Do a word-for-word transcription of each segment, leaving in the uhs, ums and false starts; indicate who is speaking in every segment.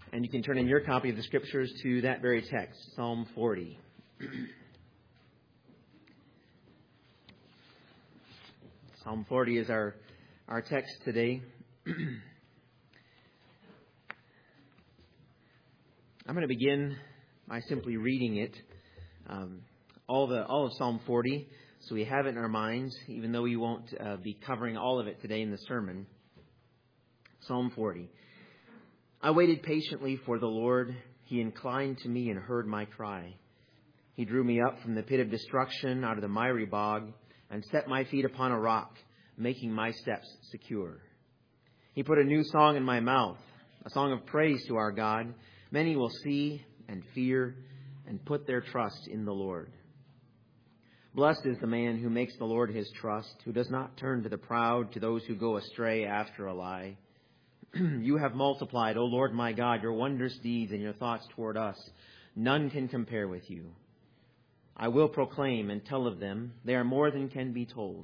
Speaker 1: And you can turn in your copy of the Scriptures to that very text, Psalm forty. Psalm forty is our, our text today. I'm going to begin by simply reading it, um, all the all of Psalm forty, so we have it in our minds, even though we won't uh, be covering all of it today in the sermon. Psalm forty. I waited patiently for the Lord. He inclined to me and heard my cry. He drew me up from the pit of destruction, out of the miry bog, and set my feet upon a rock, making my steps secure. He put a new song in my mouth, a song of praise to our God. Many will see and fear and put their trust in the Lord. Blessed is the man who makes the Lord his trust, who does not turn to the proud, to those who go astray after a lie. You have multiplied, O Lord my God, your wondrous deeds and your thoughts toward us. None can compare with you. I will proclaim and tell of them. They are more than can be told.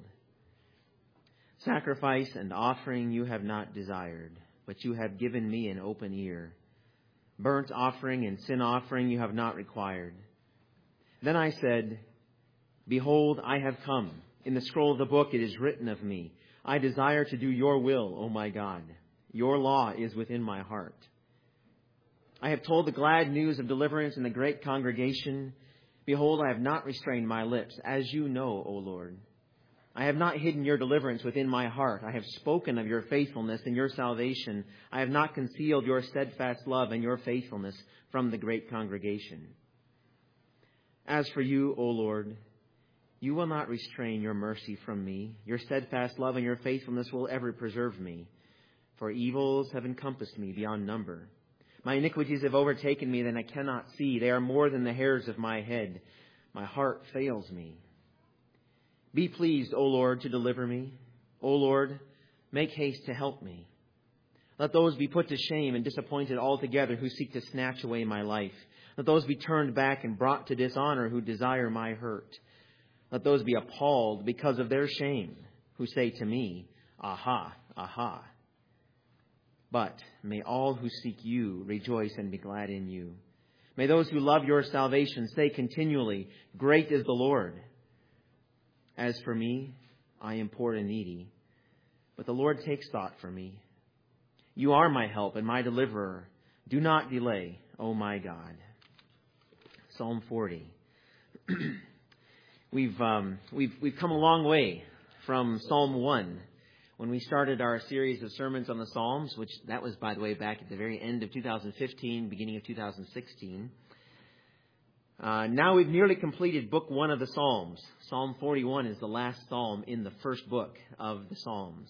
Speaker 1: Sacrifice and offering you have not desired, but you have given me an open ear. Burnt offering and sin offering you have not required. Then I said, Behold, I have come. In the scroll of the book it is written of me. I desire to do your will, O my God. Your law is within my heart. I have told the glad news of deliverance in the great congregation. Behold, I have not restrained my lips, as you know, O Lord. I have not hidden your deliverance within my heart. I have spoken of your faithfulness and your salvation. I have not concealed your steadfast love and your faithfulness from the great congregation. As for you, O Lord, you will not restrain your mercy from me. Your steadfast love and your faithfulness will ever preserve me. For evils have encompassed me beyond number. My iniquities have overtaken me, that I cannot see. They are more than the hairs of my head. My heart fails me. Be pleased, O Lord, to deliver me. O Lord, make haste to help me. Let those be put to shame and disappointed altogether who seek to snatch away my life. Let those be turned back and brought to dishonor who desire my hurt. Let those be appalled because of their shame who say to me, Aha, aha. But may all who seek you rejoice and be glad in you. May those who love your salvation say continually, Great is the Lord. As for me, I am poor and needy, but the Lord takes thought for me. You are my help and my deliverer. Do not delay, O my God. Psalm forty. we've um, we've we've come a long way from Psalm one. When we started our series of sermons on the Psalms, which that was, by the way, back at the very end of two thousand fifteen, beginning of two thousand sixteen. Uh, now we've nearly completed book one of the Psalms. Psalm forty-one is the last psalm in the first book of the Psalms.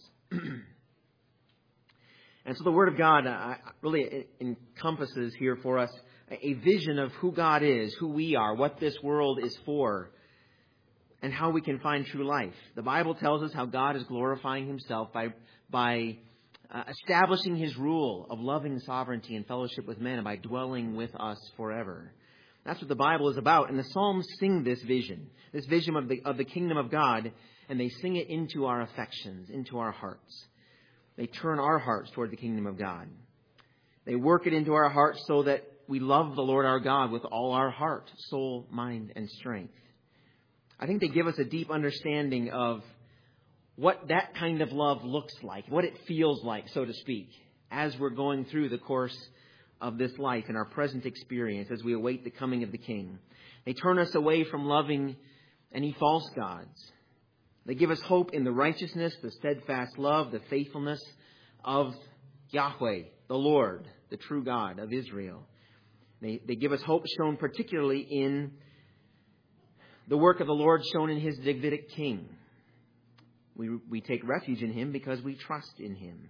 Speaker 1: And so the Word of God uh, really encompasses here for us a vision of who God is, who we are, what this world is for, and how we can find true life. The Bible tells us how God is glorifying himself by by uh, establishing his rule of loving sovereignty and fellowship with men, and by dwelling with us forever. That's what the Bible is about. And the Psalms sing this vision, this vision of the of the kingdom of God, and they sing it into our affections, into our hearts. They turn our hearts toward the kingdom of God. They work it into our hearts so that we love the Lord our God with all our heart, soul, mind, and strength. I think they give us a deep understanding of what that kind of love looks like, what it feels like, so to speak, as we're going through the course of this life and our present experience as we await the coming of the King. They turn us away from loving any false gods. They give us hope in the righteousness, the steadfast love, the faithfulness of Yahweh, the Lord, the true God of Israel. They, they give us hope shown particularly in the work of the Lord shown in his Davidic king. We, we take refuge in him because we trust in him.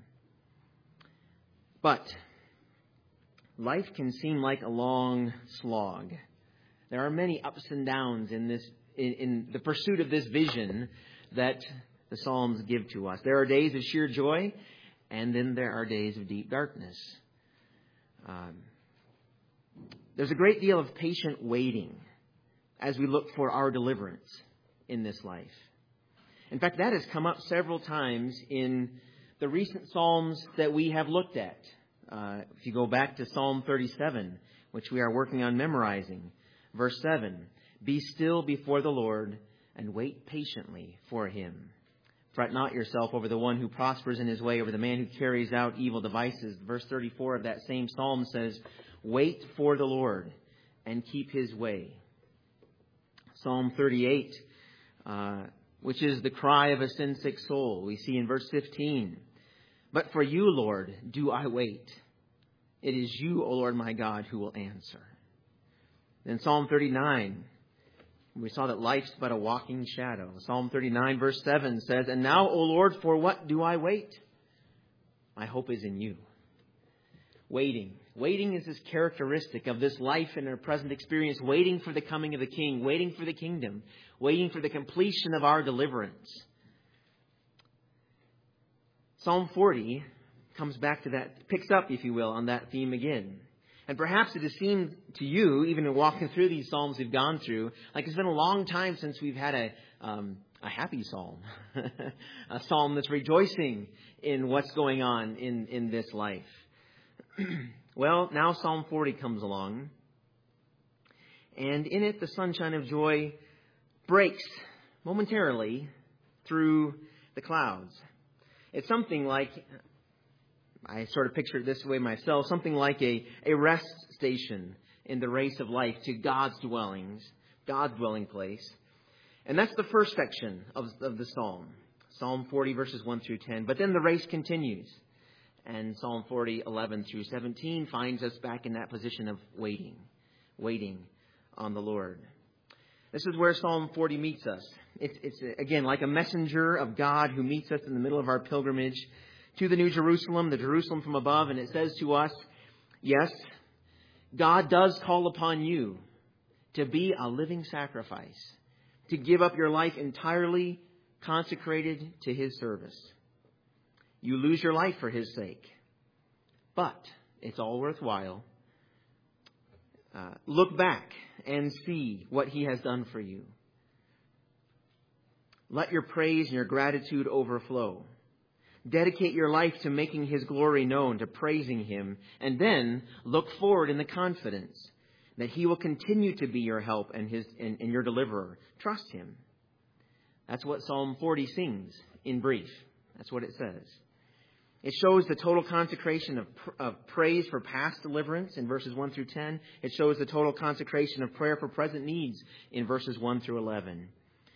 Speaker 1: But life can seem like a long slog. There are many ups and downs in this, in, in the pursuit of this vision that the Psalms give to us. There are days of sheer joy, and then there are days of deep darkness. Um, there's a great deal of patient waiting as we look for our deliverance in this life. In fact, that has come up several times in the recent Psalms that we have looked at. Uh, if you go back to Psalm thirty-seven, which we are working on memorizing, verse seven, be still before the Lord and wait patiently for him. Fret not yourself over the one who prospers in his way, over the man who carries out evil devices. Verse thirty-four of that same psalm says, wait for the Lord and keep his way. Psalm thirty-eight, uh, which is the cry of a sin-sick soul. We see in verse fifteen, but for you, Lord, do I wait. It is you, O Lord my God, who will answer. Then Psalm thirty-nine, we saw that life's but a walking shadow. Psalm thirty-nine verse seven says, and now, O Lord, for what do I wait? My hope is in you. Waiting. Waiting is this characteristic of this life and our present experience, waiting for the coming of the King, waiting for the kingdom, waiting for the completion of our deliverance. Psalm forty comes back to that, picks up, if you will, on that theme again. And perhaps it has seemed to you, even in walking through these psalms we've gone through, like it's been a long time since we've had a um, a happy psalm, a psalm that's rejoicing in what's going on in, in this life. Well, now Psalm forty comes along, and in it the sunshine of joy breaks momentarily through the clouds. It's something like, I sort of picture it this way myself, something like a, a rest station in the race of life to God's dwellings, God's dwelling place. And that's the first section of, of the psalm, Psalm forty verses one through ten. But then the race continues. And Psalm forty, eleven through seventeen finds us back in that position of waiting, waiting on the Lord. This is where Psalm forty meets us. It's, it's again, like a messenger of God who meets us in the middle of our pilgrimage to the New Jerusalem, the Jerusalem from above. And it says to us, yes, God does call upon you to be a living sacrifice, to give up your life entirely consecrated to his service. You lose your life for his sake, but it's all worthwhile. Uh, look back and see what he has done for you. Let your praise and your gratitude overflow. Dedicate your life to making his glory known, to praising him, and then look forward in the confidence that he will continue to be your help and his and, and your deliverer. Trust him. That's what Psalm forty sings in brief. That's what it says. It shows the total consecration of, of praise for past deliverance in verses one through ten. It shows the total consecration of prayer for present needs in verses one through eleven.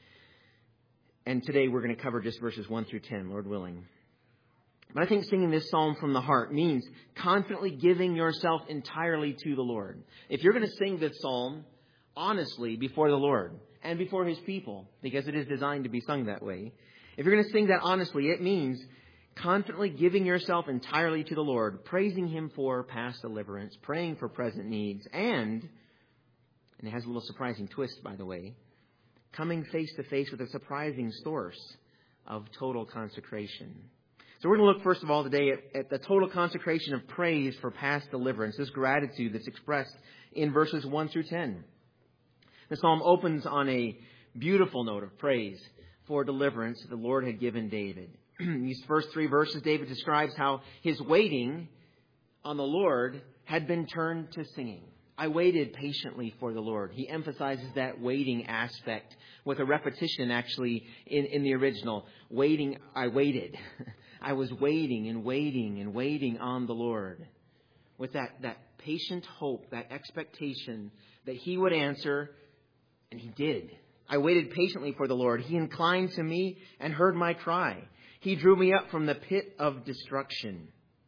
Speaker 1: And today we're going to cover just verses one through ten, Lord willing. But I think singing this psalm from the heart means confidently giving yourself entirely to the Lord. If you're going to sing this psalm honestly before the Lord and before his people, because it is designed to be sung that way, if you're going to sing that honestly, it means confidently giving yourself entirely to the Lord, praising him for past deliverance, praying for present needs, and, and it has a little surprising twist, by the way, coming face to face with a surprising source of total consecration. So we're going to look, first of all, today at, at the total consecration of praise for past deliverance, this gratitude that's expressed in verses one through ten. The psalm opens on a beautiful note of praise for deliverance the Lord had given David. These first three verses, David describes how his waiting on the Lord had been turned to singing. I waited patiently for the Lord. He emphasizes that waiting aspect with a repetition, actually, in, in the original. Waiting, I waited. I was waiting and waiting and waiting on the Lord with that, that patient hope, that expectation that he would answer, and he did. I waited patiently for the Lord. He inclined to me and heard my cry. He drew me up from the pit of destruction,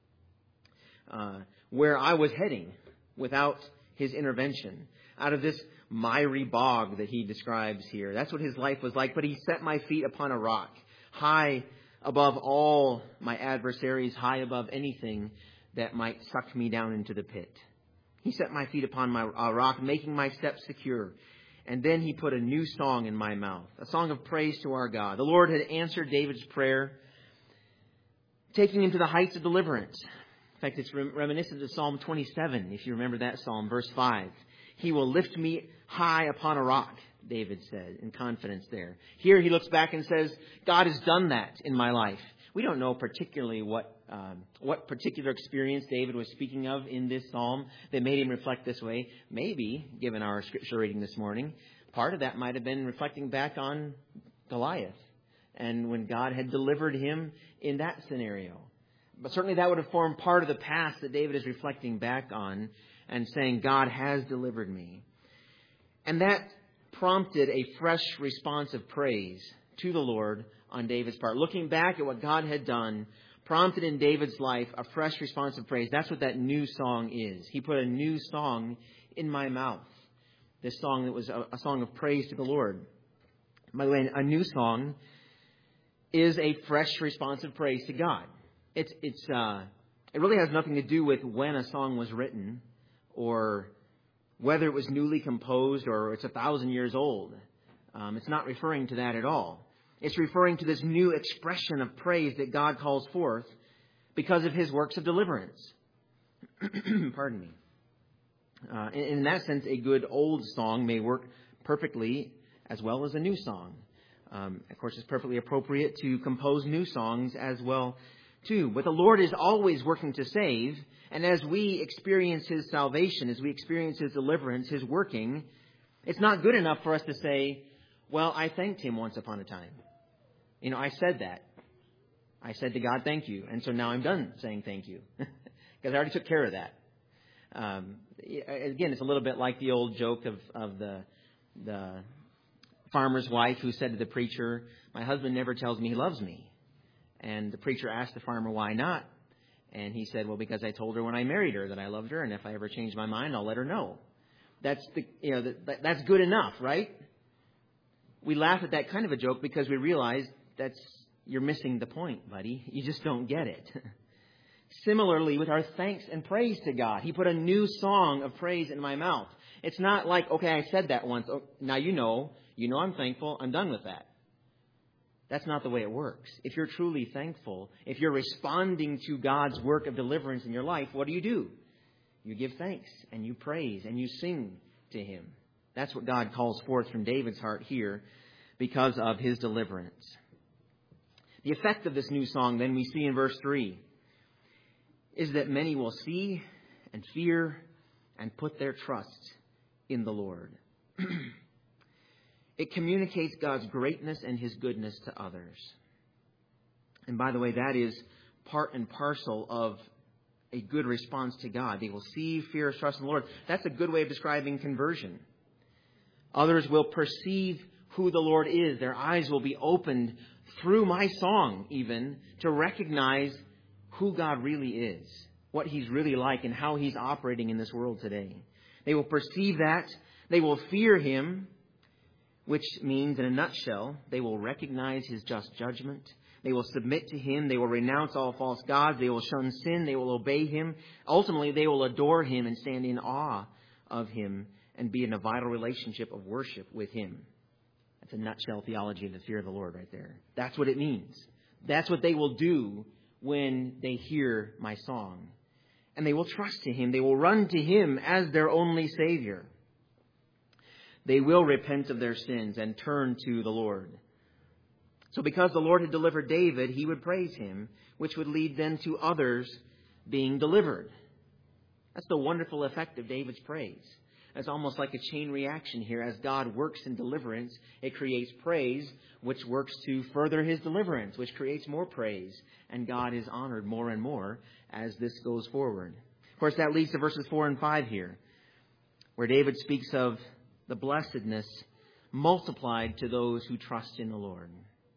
Speaker 1: uh, where I was heading without his intervention, out of this miry bog that he describes here. That's what his life was like. But he set my feet upon a rock, high above all my adversaries, high above anything that might suck me down into the pit. He set my feet upon my uh, rock, making my steps secure. And then he put a new song in my mouth, a song of praise to our God. The Lord had answered David's prayer, taking him to the heights of deliverance. In fact, it's reminiscent of Psalm twenty-seven, if you remember that psalm, verse five. He will lift me high upon a rock, David said, in confidence there. Here he looks back and says, God has done that in my life. We don't know particularly what um, what particular experience David was speaking of in this psalm that made him reflect this way. Maybe, given our scripture reading this morning, part of that might have been reflecting back on Goliath and when God had delivered him in that scenario. But certainly that would have formed part of the past that David is reflecting back on and saying, God has delivered me. And that prompted a fresh response of praise to the Lord on David's part. Looking back at what God had done, prompted in David's life a fresh response of praise. That's what that new song is. He put a new song in my mouth. This song that was a, a song of praise to the Lord. By the way, a new song is a fresh response of praise to God. It's it's uh, it really has nothing to do with when a song was written or whether it was newly composed or it's a thousand years old. Um, it's not referring to that at all. It's referring to this new expression of praise that God calls forth because of his works of deliverance. Pardon me. Uh, in, in that sense, a good old song may work perfectly as well as a new song. Um, of course, it's perfectly appropriate to compose new songs as well, too. But the Lord is always working to save. And as we experience his salvation, as we experience his deliverance, his working, it's not good enough for us to say, well, I thanked him once upon a time. You know, I said that. I said to God, thank you. And so now I'm done saying thank you. Because I already took care of that. Um, again, it's a little bit like the old joke of, of the, the farmer's wife who said to the preacher, my husband never tells me he loves me. And the preacher asked the farmer, why not? And he said, well, because I told her when I married her that I loved her. And if I ever change my mind, I'll let her know. That's the, you know, that, that's good enough, right? We laugh at that kind of a joke because we realize that's, you're missing the point, buddy. You just don't get it. Similarly, with our thanks and praise to God, he put a new song of praise in my mouth. It's not like, okay, I said that once. Oh, now you know, you know I'm thankful. I'm done with that. That's not the way it works. If you're truly thankful, if you're responding to God's work of deliverance in your life, what do you do? You give thanks and you praise and you sing to him. That's what God calls forth from David's heart here because of his deliverance. The effect of this new song, then, we see in verse three, is that many will see and fear and put their trust in the Lord. It communicates God's greatness and his goodness to others. And by the way, that is part and parcel of a good response to God. They will see, fear, trust in the Lord. That's a good way of describing conversion. Others will perceive who the Lord is. Their eyes will be opened through my song, even, to recognize who God really is, what he's really like, and how he's operating in this world today. They will perceive that. They will fear him, which means, in a nutshell, they will recognize his just judgment. They will submit to him. They will renounce all false gods. They will shun sin. They will obey him. Ultimately, they will adore him and stand in awe of him and be in a vital relationship of worship with him. That's a nutshell theology of the fear of the Lord right there. That's what it means. That's what they will do when they hear my song. And they will trust to him. They will run to him as their only Savior. They will repent of their sins and turn to the Lord. So because the Lord had delivered David, he would praise him, which would lead then to others being delivered. That's the wonderful effect of David's praise. It's almost like a chain reaction here. As God works in deliverance, it creates praise, which works to further his deliverance, which creates more praise. And God is honored more and more as this goes forward. Of course, that leads to verses four and five here, where David speaks of the blessedness multiplied to those who trust in the Lord.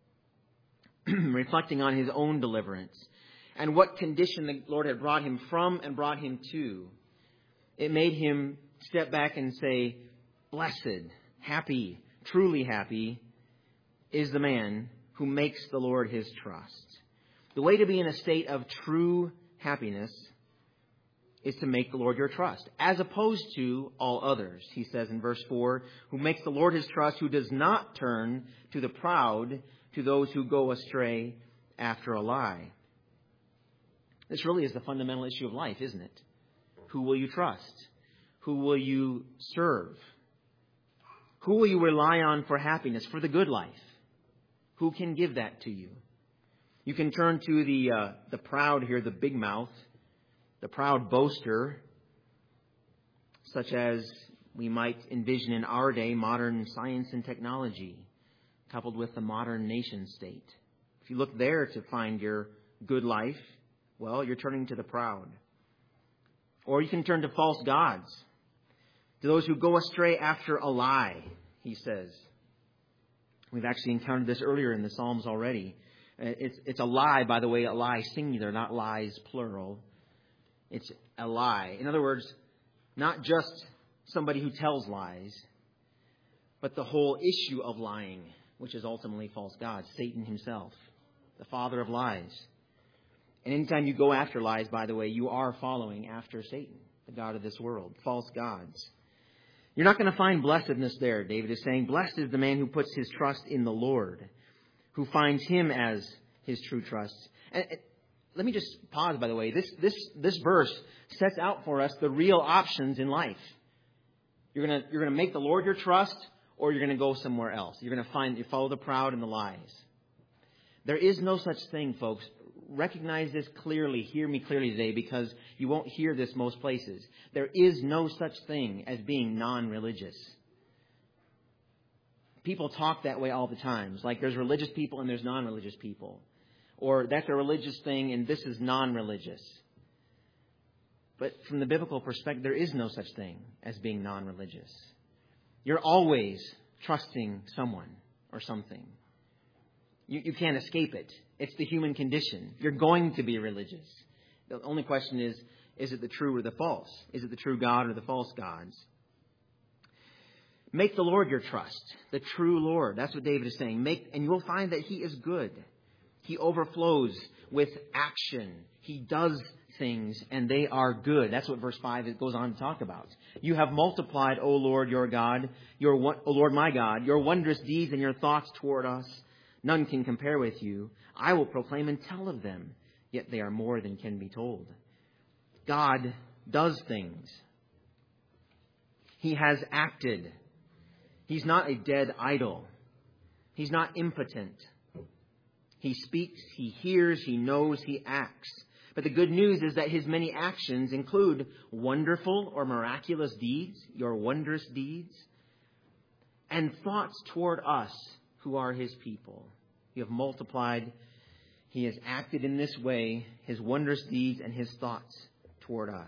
Speaker 1: Reflecting on his own deliverance and what condition the Lord had brought him from and brought him to. It made him step back and say, blessed, happy, truly happy is the man who makes the Lord his trust. The way to be in a state of true happiness is to make the Lord your trust, as opposed to all others. He says in verse four, who makes the Lord his trust, who does not turn to the proud, to those who go astray after a lie. This really is the fundamental issue of life, isn't it? Who will you trust? Who will you serve? Who will you rely on for happiness, for the good life? Who can give that to you? You can turn to the uh, the proud here, the big mouth, the proud boaster, such as we might envision in our day modern science and technology, coupled with the modern nation state. If you look there to find your good life, well, you're turning to the proud. Or you can turn to false gods, to those who go astray after a lie, he says. We've actually encountered this earlier in the Psalms already. It's, it's a lie, by the way, a lie singular, not lies plural. It's a lie. In other words, not just somebody who tells lies, but the whole issue of lying, which is ultimately false gods, Satan himself, the father of lies. And anytime you go after lies, by the way, you are following after Satan, the god of this world, false gods. You're not going to find blessedness there, David is saying. Blessed is the man who puts his trust in the Lord, who finds him as his true trust. And let me just pause, by the way. This this this verse sets out for us the real options in life. You're gonna you're gonna make the Lord your trust, or you're gonna go somewhere else. You're gonna find you follow the proud and the lies. There is no such thing, folks. Recognize this clearly. Hear me clearly today, because you won't hear this most places. There is no such thing as being non-religious. People talk that way all the time. It's like there's religious people and there's non-religious people. Or that's a religious thing and this is non-religious. But from the biblical perspective, there is no such thing as being non-religious. You're always trusting someone or something. You, you can't escape it. It's the human condition. You're going to be religious. The only question is, is it the true or the false? Is it the true God or the false gods? Make the Lord your trust, the true Lord. That's what David is saying. Make, and you will find that he is good. He overflows with action. He does things, and they are good. That's what verse five goes on to talk about. You have multiplied, O Lord, your God, your O Lord, my God, your wondrous deeds and your thoughts toward us. None can compare with you. I will proclaim and tell of them, yet they are more than can be told. God does things. He has acted. He's not a dead idol. He's not impotent. He speaks, he hears, he knows, he acts. But the good news is that his many actions include wonderful or miraculous deeds, your wondrous deeds, and thoughts toward us who are his people. You have multiplied. He has acted in this way, his wondrous deeds and his thoughts toward us.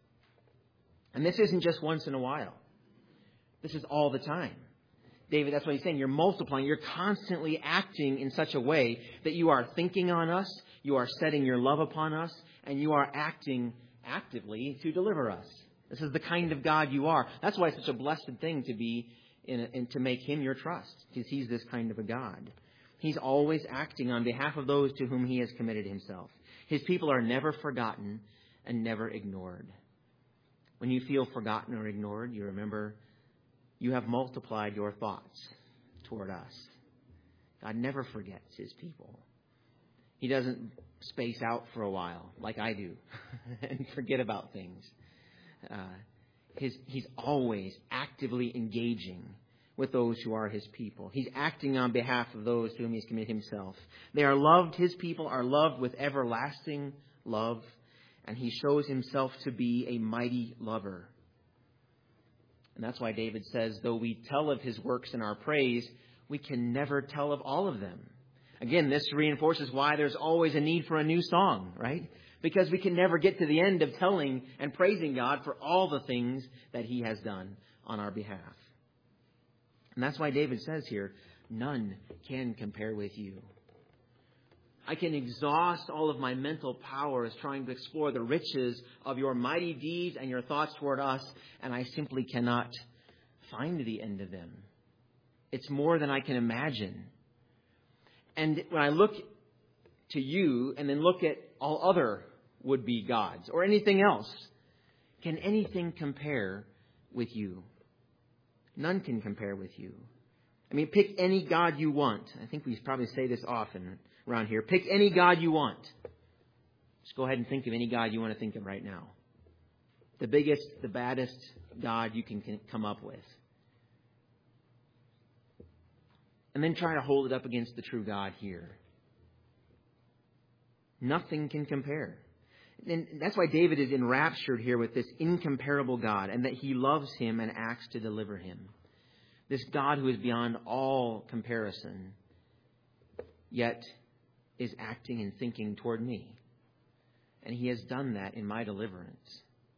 Speaker 1: And this isn't just once in a while. This is all the time. David, that's what he's saying. You're multiplying. You're constantly acting in such a way that you are thinking on us, you are setting your love upon us, and you are acting actively to deliver us. This is the kind of God you are. That's why it's such a blessed thing to be in, a, in to make him your trust, because he's this kind of a God. He's always acting on behalf of those to whom he has committed himself. His people are never forgotten and never ignored. When you feel forgotten or ignored, you remember you have multiplied your thoughts toward us. God never forgets his people. He doesn't space out for a while like I do and forget about things. Uh, his, he's always actively engaging with those who are his people. He's acting on behalf of those to whom he's committed himself. They are loved. His people are loved with everlasting love. And he shows himself to be a mighty lover. And that's why David says, though we tell of his works in our praise, we can never tell of all of them. Again, this reinforces why there's always a need for a new song, right? Because we can never get to the end of telling and praising God for all the things that he has done on our behalf. And that's why David says here, none can compare with you. I can exhaust all of my mental powers trying to explore the riches of your mighty deeds and your thoughts toward us, and I simply cannot find the end of them. It's more than I can imagine. And when I look to you and then look at all other would-be gods or anything else, can anything compare with you? None can compare with you. I mean, pick any God you want. I think we probably say this often around here. Pick any God you want. Just go ahead and think of any God you want to think of right now. The biggest, the baddest God you can come up with. And then try to hold it up against the true God here. Nothing can compare. And that's why David is enraptured here with this incomparable God, and that he loves him and acts to deliver him. This God who is beyond all comparison, yet is acting and thinking toward me. And he has done that in my deliverance.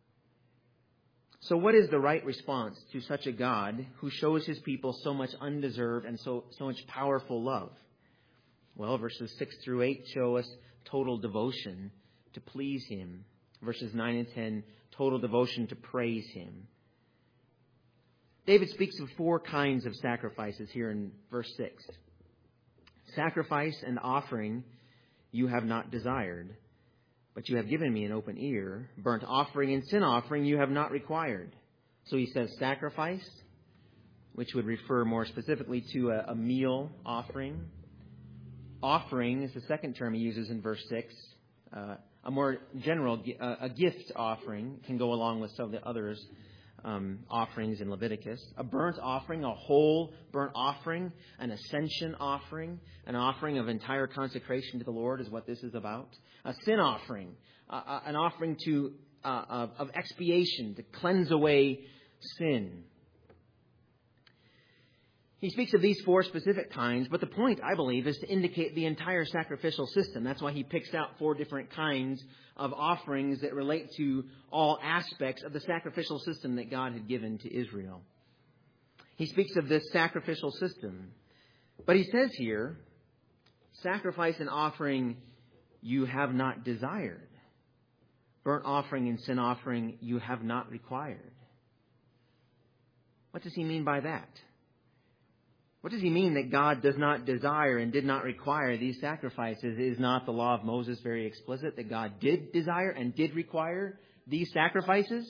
Speaker 1: So what is the right response to such a God who shows his people so much undeserved and so, so much powerful love? Well, verses six through eight show us total devotion to please him. Verses nine and ten, total devotion to praise him. David speaks of four kinds of sacrifices here in verse six. Sacrifice and offering you have not desired, but you have given me an open ear. Burnt offering and sin offering you have not required. So he says sacrifice, which would refer more specifically to a, a meal offering. Offering is the second term he uses in verse six. Uh, a more general, uh, a gift offering can go along with some of the others. Um, offerings in Leviticus. A burnt offering, a whole burnt offering, an ascension offering, an offering of entire consecration to the Lord is what this is about. A sin offering, uh, an offering to uh, of, of expiation, to cleanse away sin. He speaks of these four specific kinds, but the point, I believe, is to indicate the entire sacrificial system. That's why he picks out four different kinds of offerings that relate to all aspects of the sacrificial system that God had given to Israel. He speaks of this sacrificial system. But he says here, sacrifice and offering you have not desired. Burnt offering and sin offering you have not required. What does he mean by that? What does he mean that God does not desire and did not require these sacrifices? Is not the law of Moses very explicit that God did desire and did require these sacrifices?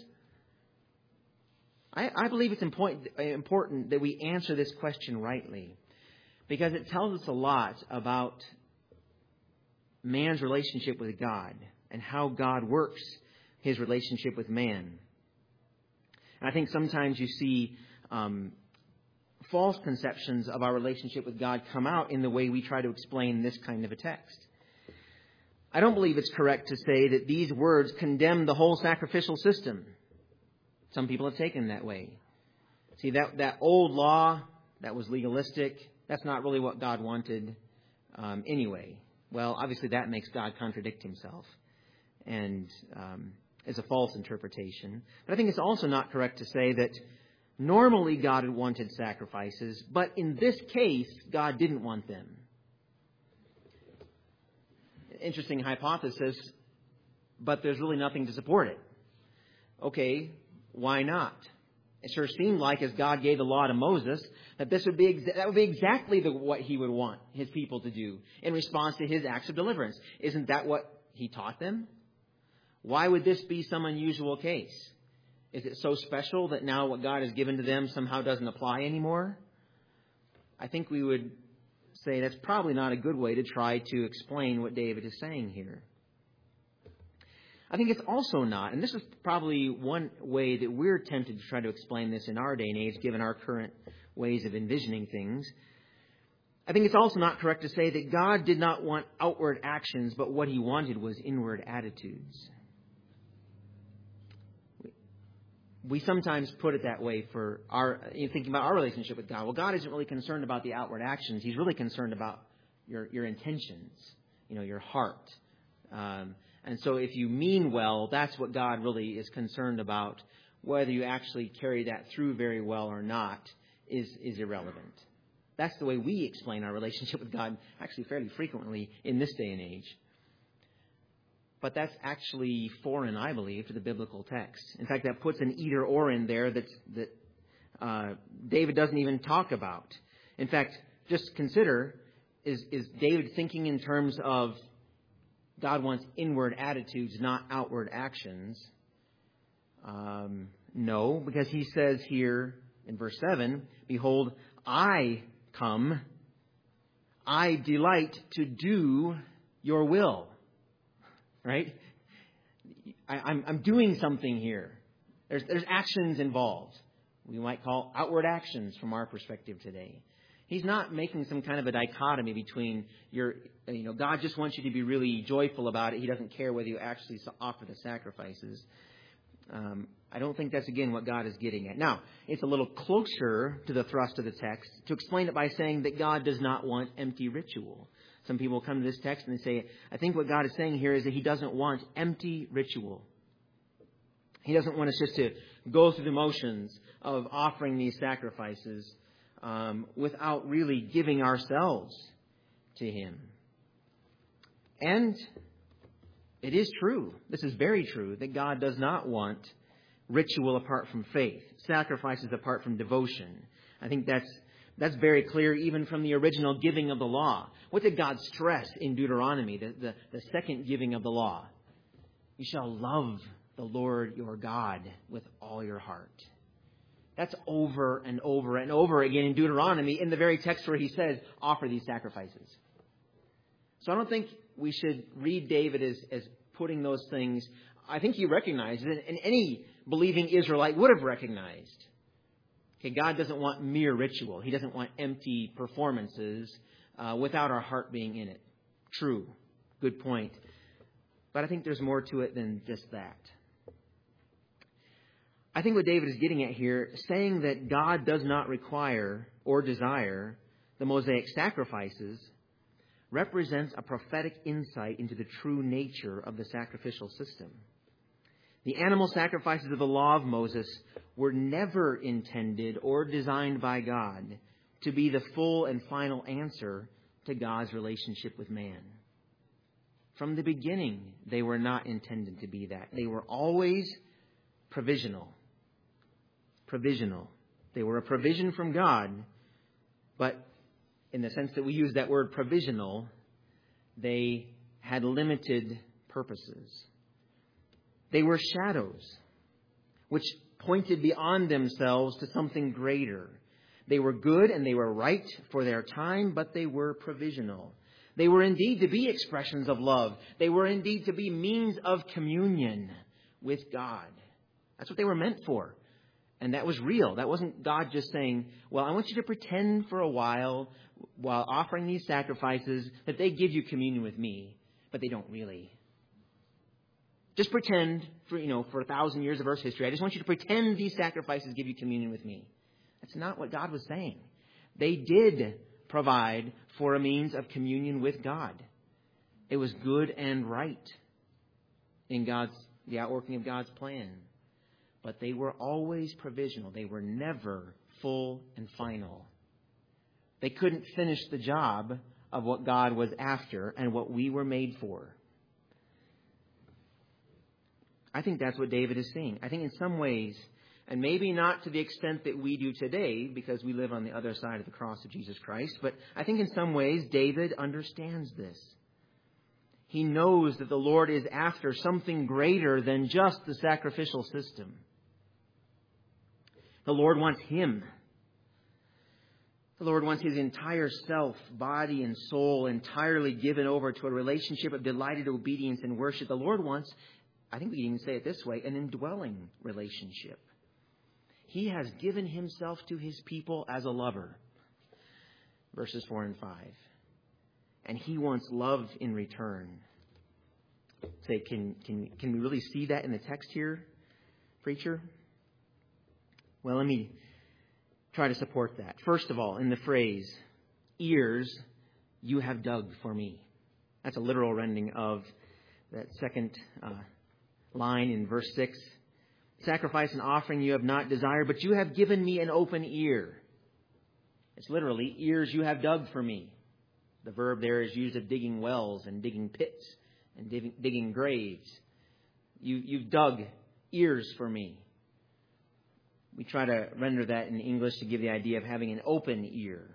Speaker 1: I, I believe it's important, important that we answer this question rightly, because it tells us a lot about man's relationship with God and how God works his relationship with man. And I think sometimes you see um, false conceptions of our relationship with God come out in the way we try to explain this kind of a text. I don't believe it's correct to say that these words condemn the whole sacrificial system. Some people have taken that way. See, that, that old law that was legalistic, that's not really what God wanted um, anyway. Well, obviously that makes God contradict himself and um, is a false interpretation. But I think it's also not correct to say that normally God had wanted sacrifices, but in this case, God didn't want them. Interesting hypothesis, but there's really nothing to support it. Okay, why not? It sure seemed like, as God gave the law to Moses, that this would be exa- that would be exactly the, what he would want his people to do in response to his acts of deliverance. Isn't that what he taught them? Why would this be some unusual case? Is it so special that now what God has given to them somehow doesn't apply anymore? I think we would say that's probably not a good way to try to explain what David is saying here. I think it's also not, and this is probably one way that we're tempted to try to explain this in our day and age, given our current ways of envisioning things. I think it's also not correct to say that God did not want outward actions, but what he wanted was inward attitudes. We sometimes put it that way for our, you know, thinking about our relationship with God. Well, God isn't really concerned about the outward actions. He's really concerned about your, your intentions, you know, your heart. Um, and so if you mean well, that's what God really is concerned about. Whether you actually carry that through very well or not is, is irrelevant. That's the way we explain our relationship with God, actually fairly frequently in this day and age. But that's actually foreign, I believe, to the biblical text. In fact, that puts an either or in there that's, that uh, David doesn't even talk about. In fact, just consider, is, is David thinking in terms of God wants inward attitudes, not outward actions? Um, no, because he says here in verse seven, behold, I come, I delight to do your will. Right? I, I'm, I'm doing something here. There's, there's actions involved. We might call outward actions from our perspective today. He's not making some kind of a dichotomy between your, you know, God just wants you to be really joyful about it. He doesn't care whether you actually offer the sacrifices. Um, I don't think that's, again, what God is getting at. Now, it's a little closer to the thrust of the text to explain it by saying that God does not want empty ritual. Some people come to this text and they say, I think what God is saying here is that He doesn't want empty ritual. He doesn't want us just to go through the motions of offering these sacrifices um, without really giving ourselves to Him. And it is true, this is very true, that God does not want ritual apart from faith, sacrifices apart from devotion. I think that's that's very clear even from the original giving of the law. What did God stress in Deuteronomy, the, the, the second giving of the law? You shall love the Lord your God with all your heart. That's over and over and over again in Deuteronomy, in the very text where He says, offer these sacrifices. So I don't think we should read David as, as putting those things. I think he recognizes it, and any believing Israelite would have recognized. Okay, God doesn't want mere ritual. He doesn't want empty performances uh, without our heart being in it. True. Good point. But I think there's more to it than just that. I think what David is getting at here, saying that God does not require or desire the Mosaic sacrifices, represents a prophetic insight into the true nature of the sacrificial system. The animal sacrifices of the law of Moses were never intended or designed by God to be the full and final answer to God's relationship with man. From the beginning, they were not intended to be that. They were always provisional. Provisional. They were a provision from God, but in the sense that we use that word provisional, they had limited purposes. They were shadows, which pointed beyond themselves to something greater. They were good and they were right for their time, but they were provisional. They were indeed to be expressions of love. They were indeed to be means of communion with God. That's what they were meant for. And that was real. That wasn't God just saying, well, I want you to pretend for a while while offering these sacrifices that they give you communion with me, but they don't really. Just pretend for, you know, for a thousand years of Earth's history. I just want you to pretend these sacrifices give you communion with me. That's not what God was saying. They did provide for a means of communion with God. It was good and right in God's, the outworking of God's plan. But they were always provisional. They were never full and final. They couldn't finish the job of what God was after and what we were made for. I think that's what David is saying. I think in some ways, and maybe not to the extent that we do today, because we live on the other side of the cross of Jesus Christ, but I think in some ways David understands this. He knows that the Lord is after something greater than just the sacrificial system. The Lord wants him. The Lord wants his entire self, body, and soul entirely given over to a relationship of delighted obedience and worship. The Lord wants, I think we can even say it this way, an indwelling relationship. He has given himself to his people as a lover. Verses four and five. And he wants love in return. Say, can, can, can we really see that in the text here, preacher? Well, let me try to support that. First of all, in the phrase, ears you have dug for me. That's a literal rendering of that second uh, line in verse six. Sacrifice and offering you have not desired, but you have given me an open ear. It's literally, ears you have dug for me. The verb there is used of digging wells and digging pits and digging, digging graves. You, you've dug ears for me. We try to render that in English to give the idea of having an open ear.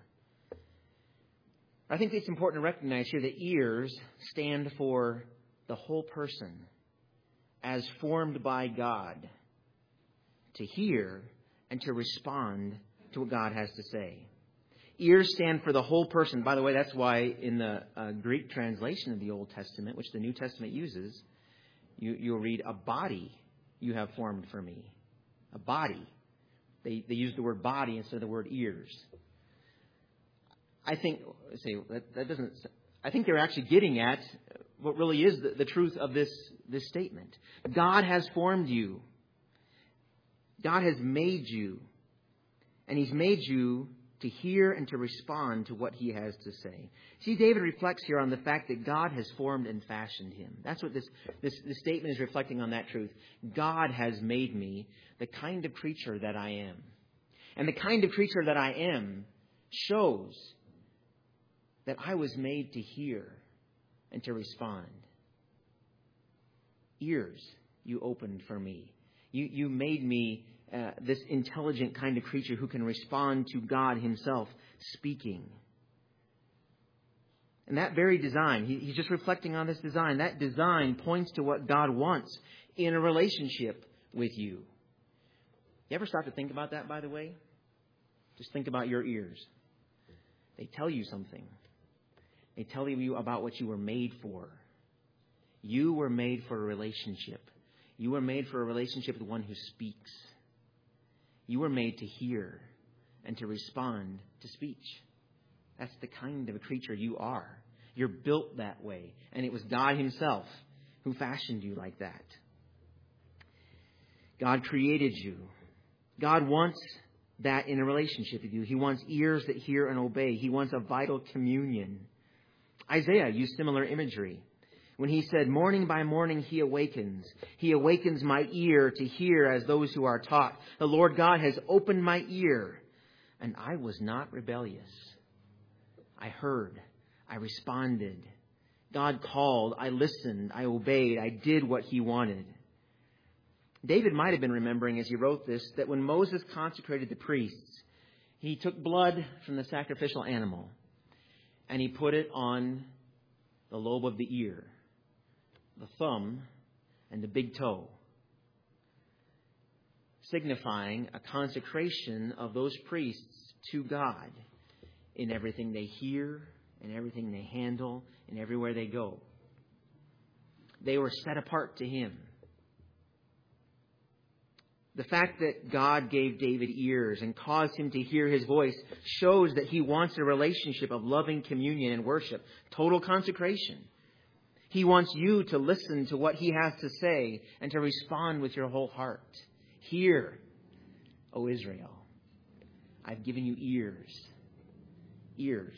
Speaker 1: I think it's important to recognize here that ears stand for the whole person as formed by God to hear and to respond to what God has to say. Ears stand for the whole person. By the way, that's why in the uh, Greek translation of the Old Testament, which the New Testament uses, you, you'll read, a body you have formed for me. A body. They, they use the word body instead of the word ears. I think, say, that, that doesn't, I think they're actually getting at what really is the, the truth of this, this statement. God has formed you. God has made you. And He's made you to hear and to respond to what He has to say. See, David reflects here on the fact that God has formed and fashioned him. That's what this, this, this statement is reflecting on, that truth. God has made me the kind of creature that I am. And the kind of creature that I am shows that I was made to hear and to respond. Ears you opened for me. You, you made me Uh, this intelligent kind of creature who can respond to God Himself speaking. And that very design, he, he's just reflecting on this design. That design points to what God wants in a relationship with you. You ever stop to think about that, by the way? Just think about your ears. They tell you something. They tell you about what you were made for. You were made for a relationship. You were made for a relationship with one who speaks. You were made to hear and to respond to speech. That's the kind of a creature you are. You're built that way. And it was God Himself who fashioned you like that. God created you. God wants that in a relationship with you. He wants ears that hear and obey. He wants a vital communion. Isaiah used similar imagery when he said, morning by morning He awakens. He awakens my ear to hear as those who are taught. The Lord God has opened my ear, and I was not rebellious. I heard. I responded. God called. I listened. I obeyed. I did what He wanted. David might have been remembering as he wrote this that when Moses consecrated the priests, he took blood from the sacrificial animal and he put it on the lobe of the ear, the thumb, and the big toe, signifying a consecration of those priests to God in everything they hear, in everything they handle, and everywhere they go. They were set apart to Him. The fact that God gave David ears and caused him to hear His voice shows that He wants a relationship of loving communion and worship, total consecration. He wants you to listen to what He has to say and to respond with your whole heart. Hear, O Israel, I've given you ears. Ears.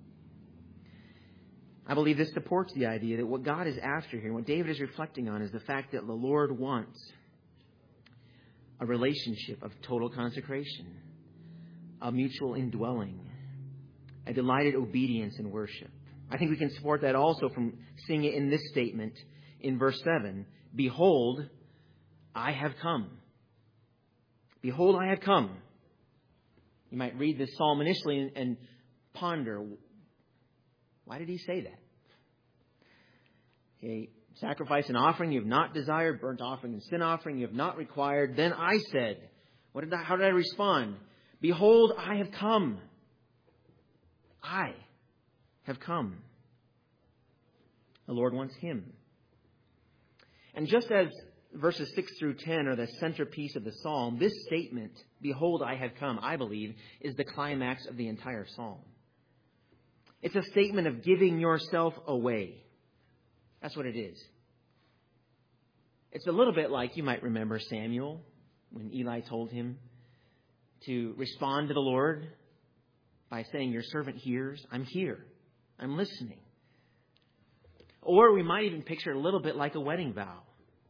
Speaker 1: I believe this supports the idea that what God is after here, what David is reflecting on, is the fact that the Lord wants a relationship of total consecration, a mutual indwelling, a delighted obedience and worship. I think we can support that also from seeing it in this statement in verse seven. Behold, I have come. Behold, I have come. You might read this psalm initially and, and ponder, why did he say that? Okay, sacrifice and offering you have not desired, burnt offering and sin offering you have not required. Then I said, what did I, how did I respond? Behold, I have come. I have come. The Lord wants him. And just as verses six through ten are the centerpiece of the psalm, this statement, behold, I have come, I believe, is the climax of the entire psalm. It's a statement of giving yourself away. That's what it is. It's a little bit like, you might remember Samuel, when Eli told him to respond to the Lord by saying, your servant hears, I'm here, I'm listening. Or we might even picture it a little bit like a wedding vow.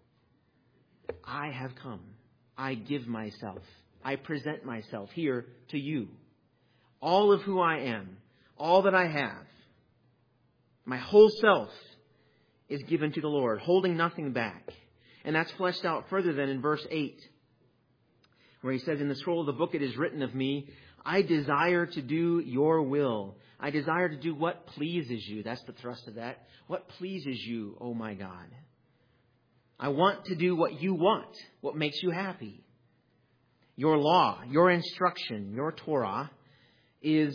Speaker 1: I have come. I give myself. I present myself here to you. All of who I am, all that I have, my whole self is given to the Lord, holding nothing back. And that's fleshed out further than in verse eight, where he says, in the scroll of the book it is written of me, I desire to do your will. I desire to do what pleases you. That's the thrust of that. What pleases you, oh my God? I want to do what you want, what makes you happy. Your law, your instruction, your Torah is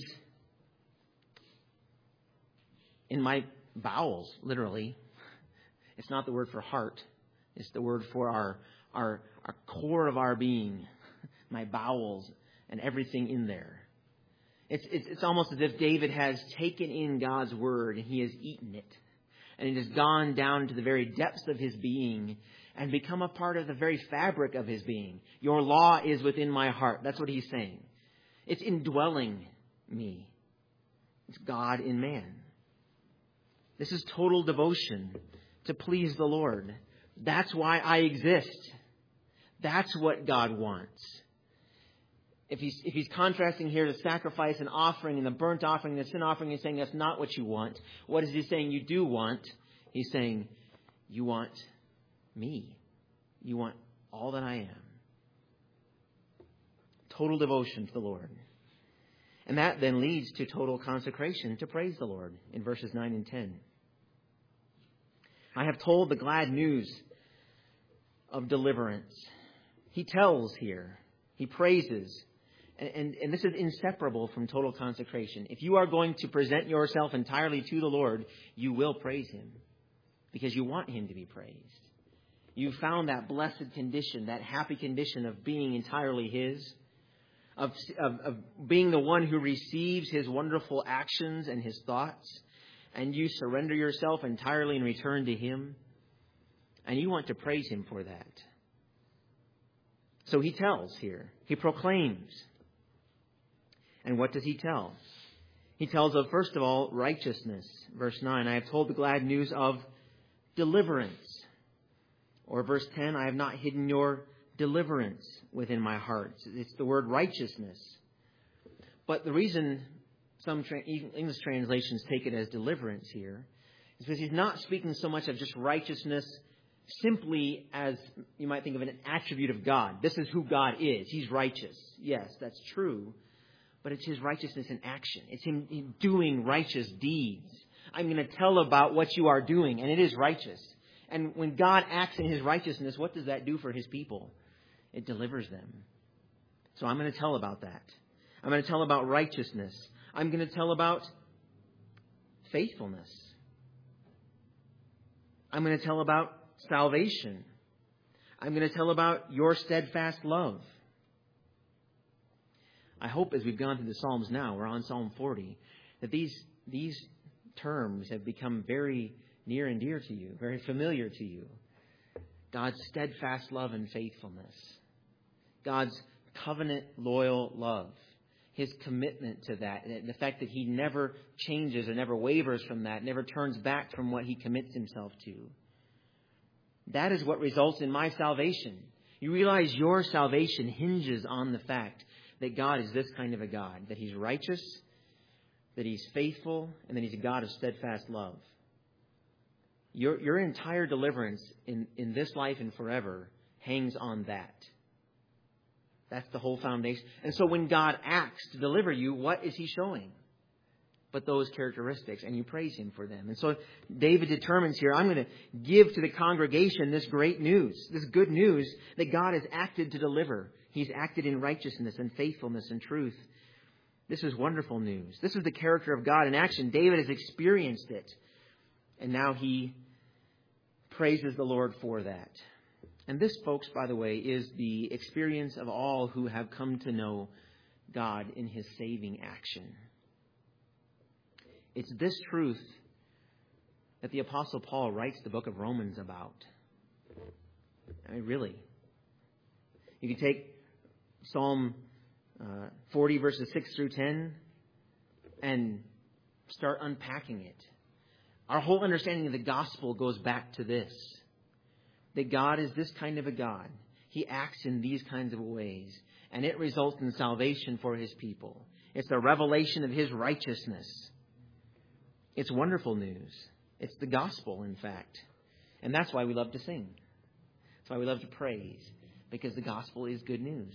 Speaker 1: in my bowels, literally. It's not the word for heart. It's the word for our, our, our core of our being, my bowels and everything in there. It's, it's, it's almost as if David has taken in God's word and he has eaten it. And it has gone down to the very depths of his being and become a part of the very fabric of his being. Your law is within my heart. That's what he's saying. It's indwelling me. It's God in man. This is total devotion to please the Lord. That's why I exist. That's what God wants. If he's, if he's contrasting here the sacrifice and offering and the burnt offering and the sin offering, he's saying that's not what you want. What is he saying you do want? He's saying you want me. You want all that I am. Total devotion to the Lord. And that then leads to total consecration to praise the Lord in verses nine and ten. I have told the glad news of deliverance. He tells here. He praises. And, and, and this is inseparable from total consecration. If you are going to present yourself entirely to the Lord, you will praise Him because you want Him to be praised. You found that blessed condition, that happy condition of being entirely His, of, of, of being the one who receives His wonderful actions and His thoughts, and you surrender yourself entirely and return to Him, and you want to praise Him for that. So He tells here. He proclaims. And what does He tell? He tells of, first of all, righteousness. Verse nine, I have told the glad news of deliverance. Or verse ten, I have not hidden your deliverance within my heart. It's the word righteousness. But the reason some tra- English translations take it as deliverance here is because He's not speaking so much of just righteousness simply as you might think of an attribute of God. This is who God is. He's righteous. Yes, that's true. But it's His righteousness in action. It's Him doing righteous deeds. I'm going to tell about what you are doing, and it is righteous. And when God acts in His righteousness, what does that do for His people? It delivers them. So I'm going to tell about that. I'm going to tell about righteousness. I'm going to tell about faithfulness. I'm going to tell about salvation. I'm going to tell about your steadfast love. I hope as we've gone through the Psalms now, we're on Psalm forty, that these, these terms have become very near and dear to you, very familiar to you. God's steadfast love and faithfulness. God's covenant loyal love. His commitment to that. The fact that He never changes or never wavers from that, never turns back from what He commits Himself to. That is what results in my salvation. You realize your salvation hinges on the fact that God is this kind of a God. That He's righteous, that He's faithful, and that He's a God of steadfast love. Your, your entire deliverance in, in this life and forever hangs on that. That's the whole foundation. And so when God acts to deliver you, what is He showing? But those characteristics, and you praise Him for them. And so David determines here, I'm going to give to the congregation this great news, this good news that God has acted to deliver. He's acted in righteousness and faithfulness and truth. This is wonderful news. This is the character of God in action. David has experienced it. And now he praises the Lord for that. And this, folks, by the way, is the experience of all who have come to know God in His saving action. It's this truth that the Apostle Paul writes the book of Romans about. I mean, really. You can take Psalm uh, forty, verses six through ten, and start unpacking it. Our whole understanding of the gospel goes back to this. That God is this kind of a God. He acts in these kinds of ways. And it results in salvation for His people. It's the revelation of His righteousness. It's wonderful news. It's the gospel, in fact. And that's why we love to sing. That's why we love to praise. Because the gospel is good news.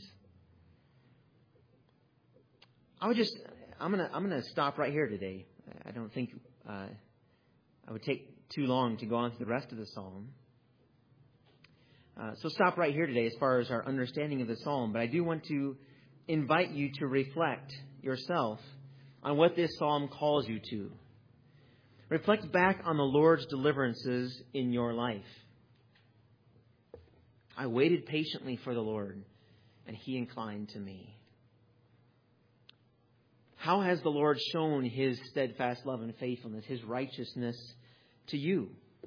Speaker 1: I would just, I'm going to I'm going to stop right here today. I don't think uh, I would take too long to go on to the rest of the psalm. Uh, so stop right here today as far as our understanding of the psalm. But I do want to invite you to reflect yourself on what this psalm calls you to. Reflect back on the Lord's deliverances in your life. I waited patiently for the Lord, and He inclined to me. How has the Lord shown His steadfast love and faithfulness, His righteousness to you?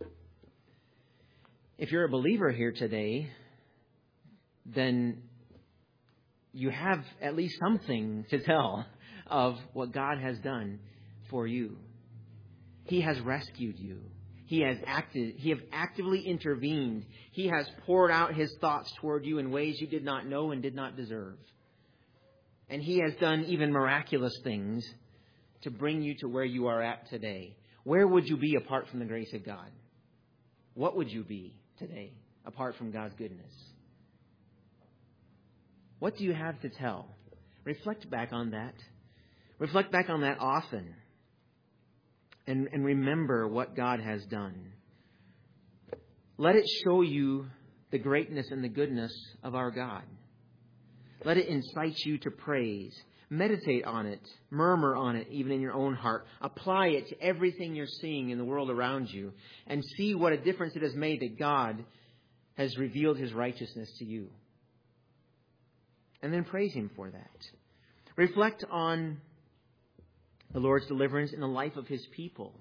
Speaker 1: If you're a believer here today, then you have at least something to tell of what God has done for you. He has rescued you. He has acted, He has actively intervened. He has poured out His thoughts toward you in ways you did not know and did not deserve. And He has done even miraculous things to bring you to where you are at today. Where would you be apart from the grace of God? What would you be today apart from God's goodness? What do you have to tell? Reflect back on that. Reflect back on that often. And, and remember what God has done. Let it show you the greatness and the goodness of our God. Let it incite you to praise. Meditate on it. Murmur on it, even in your own heart. Apply it to everything you're seeing in the world around you. And see what a difference it has made that God has revealed His righteousness to you. And then praise Him for that. Reflect on the Lord's deliverance in the life of His people.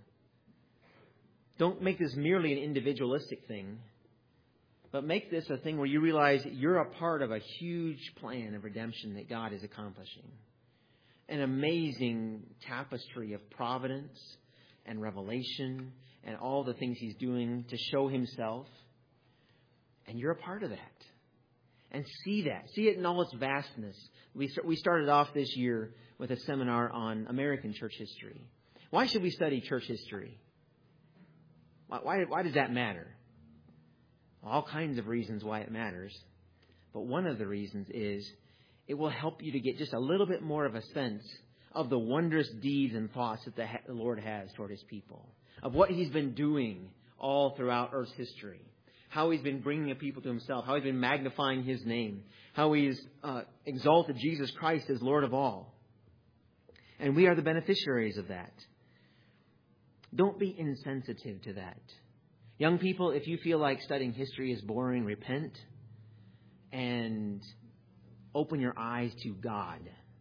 Speaker 1: Don't make this merely an individualistic thing, but make this a thing where you realize you're a part of a huge plan of redemption that God is accomplishing. An amazing tapestry of providence and revelation and all the things He's doing to show Himself. And you're a part of that. And see that. See it in all its vastness. We we started off this year with a seminar on American church history. Why should we study church history? Why, why, why does that matter? All kinds of reasons why it matters. But one of the reasons is it will help you to get just a little bit more of a sense of the wondrous deeds and thoughts that the, the Lord has toward His people. Of what He's been doing all throughout Earth's history. How He's been bringing a people to Himself. How He's been magnifying His name. How He's uh, exalted Jesus Christ as Lord of all. And we are the beneficiaries of that. Don't be insensitive to that. Young people, if you feel like studying history is boring, repent and open your eyes to God.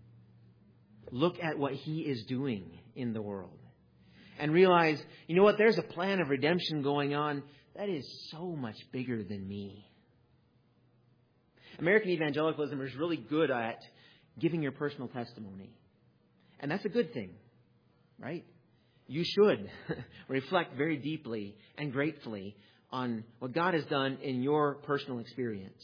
Speaker 1: Look at what He is doing in the world. And realize, you know what, there's a plan of redemption going on that is so much bigger than me. American evangelicalism is really good at giving your personal testimony. And that's a good thing, right? You should reflect very deeply and gratefully on what God has done in your personal experience.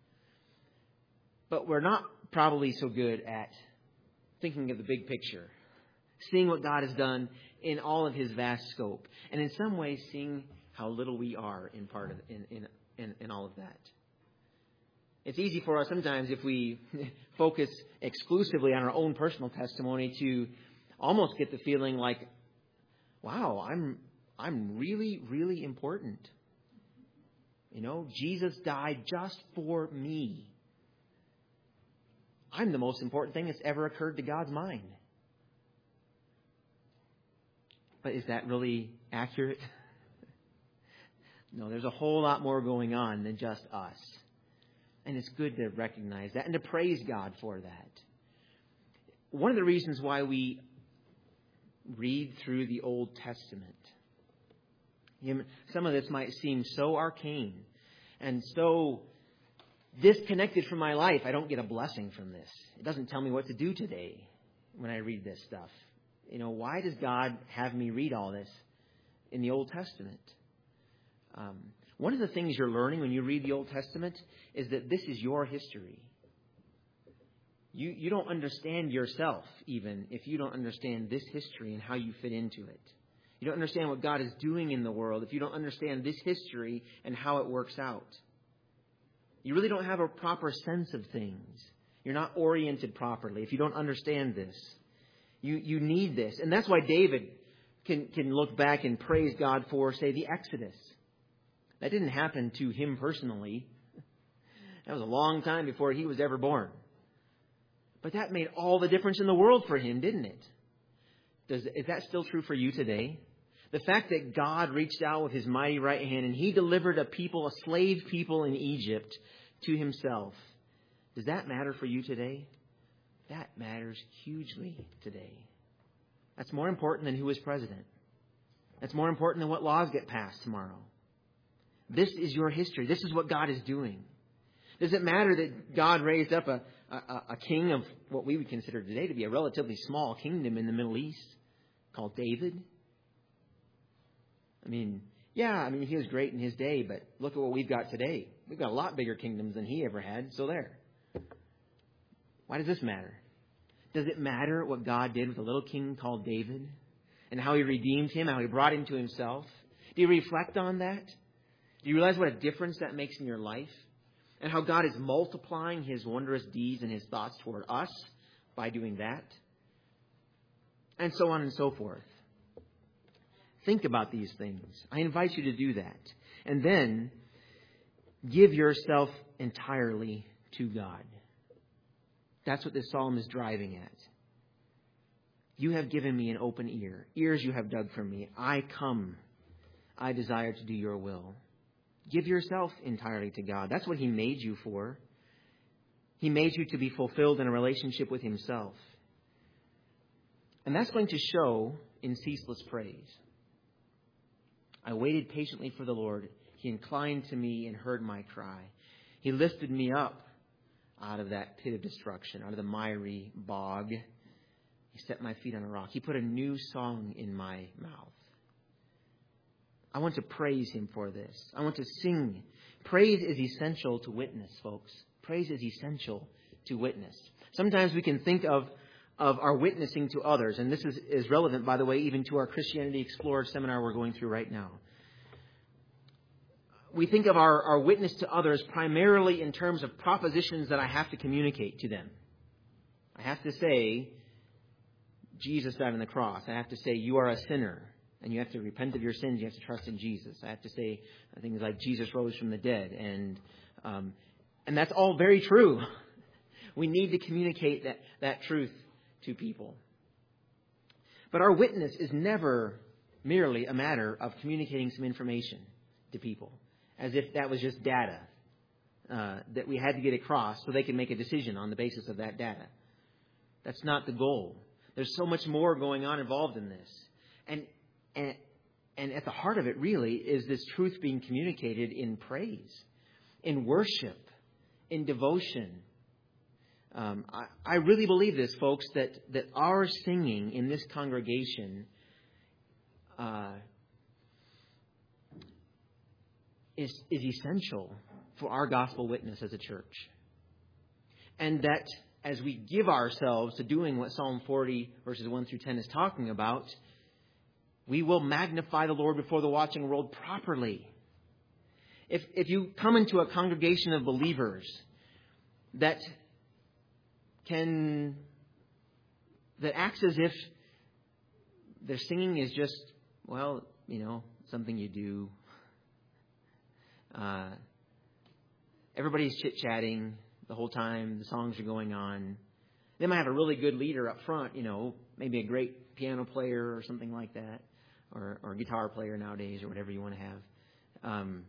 Speaker 1: But we're not probably so good at thinking of the big picture, seeing what God has done in all of His vast scope, and in some ways seeing how little we are in part of in in in, in all of that. It's easy for us sometimes if we focus exclusively on our own personal testimony to almost get the feeling like, wow, I'm I'm really, really important. You know, Jesus died just for me. I'm the most important thing that's ever occurred to God's mind. But is that really accurate? No, there's a whole lot more going on than just us. And it's good to recognize that and to praise God for that. One of the reasons why we read through the Old Testament, some of this might seem so arcane and so disconnected from my life. I don't get a blessing from this. It doesn't tell me what to do today when I read this stuff. You know, why does God have me read all this in the Old Testament? Um, one of the things you're learning when you read the Old Testament is that this is your history. You, you don't understand yourself even if you don't understand this history and how you fit into it. You don't understand what God is doing in the world if you don't understand this history and how it works out. You really don't have a proper sense of things. You're not oriented properly if you don't understand this. You you need this. And that's why David can, can look back and praise God for, say, the Exodus. That didn't happen to him personally. That was a long time before he was ever born. But that made all the difference in the world for him, didn't it? Does, is that still true for you today? The fact that God reached out with His mighty right hand and He delivered a people, a slave people in Egypt to Himself. Does that matter for you today? That matters hugely today. That's more important than who is president. That's more important than what laws get passed tomorrow. This is your history. This is what God is doing. Does it matter that God raised up a, a, a king of what we would consider today to be a relatively small kingdom in the Middle East called David? I mean, yeah, I mean, he was great in his day, but look at what we've got today. We've got a lot bigger kingdoms than he ever had, so there. Why does this matter? Does it matter what God did with a little king called David and how he redeemed him, how he brought him to himself? Do you reflect on that? Do you realize what a difference that makes in your life? And how God is multiplying his wondrous deeds and his thoughts toward us by doing that? And so on and so forth. Think about these things. I invite you to do that. And then give yourself entirely to God. That's what this psalm is driving at. You have given me an open ear. Ears you have dug for me. I come. I desire to do your will. Give yourself entirely to God. That's what he made you for. He made you to be fulfilled in a relationship with himself. And that's going to show in ceaseless praise. I waited patiently for the Lord. He inclined to me and heard my cry. He lifted me up out of that pit of destruction, out of the miry bog. He set my feet on a rock. He put a new song in my mouth. I want to praise him for this. I want to sing. Praise is essential to witness, folks. Praise is essential to witness. Sometimes we can think of, of our witnessing to others, and this is, is relevant, by the way, even to our Christianity Explored seminar we're going through right now. We think of our, our witness to others primarily in terms of propositions that I have to communicate to them. I have to say, Jesus died on the cross. I have to say, you are a sinner, and you have to repent of your sins. You have to trust in Jesus. I have to say things like Jesus rose from the dead, and um, and that's all very true. We need to communicate that, that truth to people. But our witness is never merely a matter of communicating some information to people, as if that was just data uh, that we had to get across so they can make a decision on the basis of that data. That's not the goal. There's so much more going on involved in this. And, and, and at the heart of it really is this truth being communicated in praise, in worship, in devotion. Um, I, I really believe this, folks, that, that our singing in this congregation uh, is, is essential for our gospel witness as a church. And that as we give ourselves to doing what Psalm forty, verses one through ten is talking about, we will magnify the Lord before the watching world properly. If, if you come into a congregation of believers that can, that acts as if their singing is just, well, you know, something you do. Uh, everybody's chit-chatting the whole time. The songs are going on. They might have a really good leader up front, you know, maybe a great piano player or something like that, or, or a guitar player nowadays, or whatever you want to have. Um,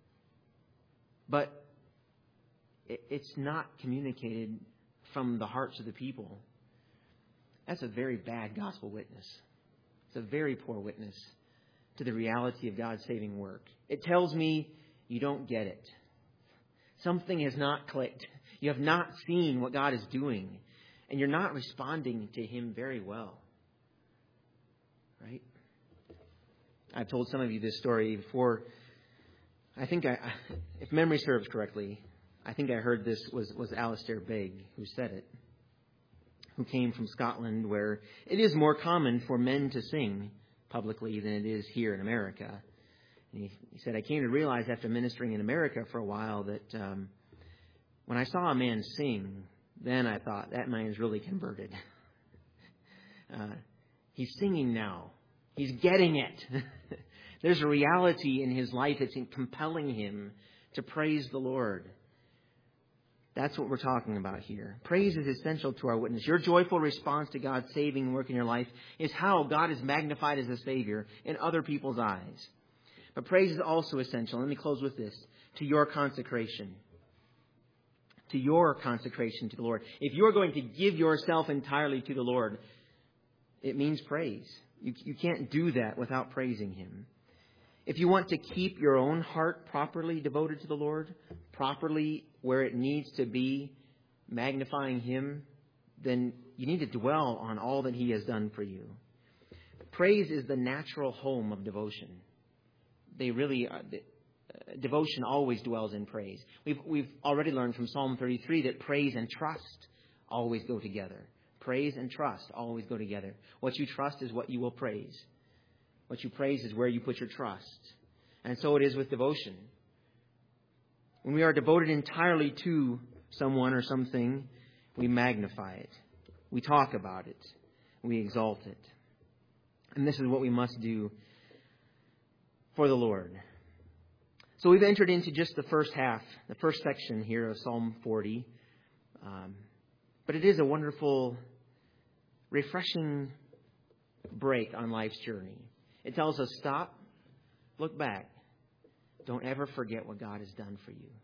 Speaker 1: but it, it's not communicated from the hearts of the people. That's a very bad gospel witness. It's a very poor witness to the reality of God's saving work. It tells me you don't get it. Something has not clicked. You have not seen what God is doing, and you're not responding to him very well. Right? I've told some of you this story before. I think, I, if memory serves correctly, I think I heard this was, was Alistair Begg who said it, who came from Scotland, where it is more common for men to sing publicly than it is here in America. And he, he said, I came to realize after ministering in America for a while that um, when I saw a man sing, then I thought, that man is really converted. uh, he's singing now. He's getting it. There's a reality in his life that's compelling him to praise the Lord. That's what we're talking about here. Praise is essential to our witness. Your joyful response to God's saving work in your life is how God is magnified as a Savior in other people's eyes. But praise is also essential. Let me close with this. To your consecration. to your consecration to the Lord. If you're going to give yourself entirely to the Lord, it means praise. You, you can't do that without praising Him. If you want to keep your own heart properly devoted to the Lord, properly where it needs to be, magnifying Him, then you need to dwell on all that He has done for you. Praise is the natural home of devotion. They really are, devotion always dwells in praise. We've we've already learned from Psalm thirty-three that praise and trust always go together. Praise and trust always go together. What you trust is what you will praise. What you praise is where you put your trust. And so it is with devotion. When we are devoted entirely to someone or something, we magnify it. We talk about it. We exalt it. And this is what we must do for the Lord. So we've entered into just the first half, the first section here of Psalm forty. Um, but it is a wonderful, refreshing break on life's journey. It tells us, stop, look back. Don't ever forget what God has done for you.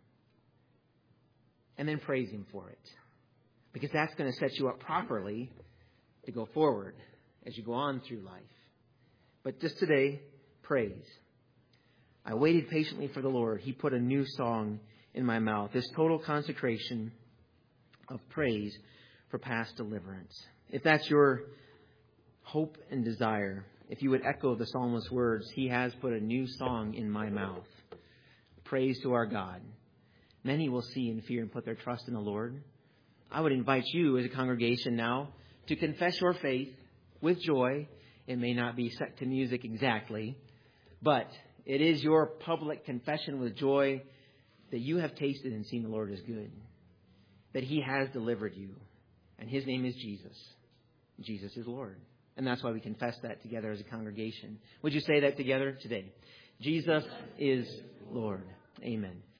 Speaker 1: And then praise Him for it. Because that's going to set you up properly to go forward as you go on through life. But just today, praise. I waited patiently for the Lord. He put a new song in my mouth. This total consecration of praise for past deliverance. If that's your hope and desire, if you would echo the psalmist's words, He has put a new song in my mouth. Praise to our God. Many will see and fear and put their trust in the Lord. I would invite you as a congregation now to confess your faith with joy. It may not be set to music exactly, but it is your public confession with joy that you have tasted and seen the Lord is good, that He has delivered you, and His name is Jesus. Jesus is Lord. And that's why we confess that together as a congregation. Would you say that together today? Jesus is Lord. Amen.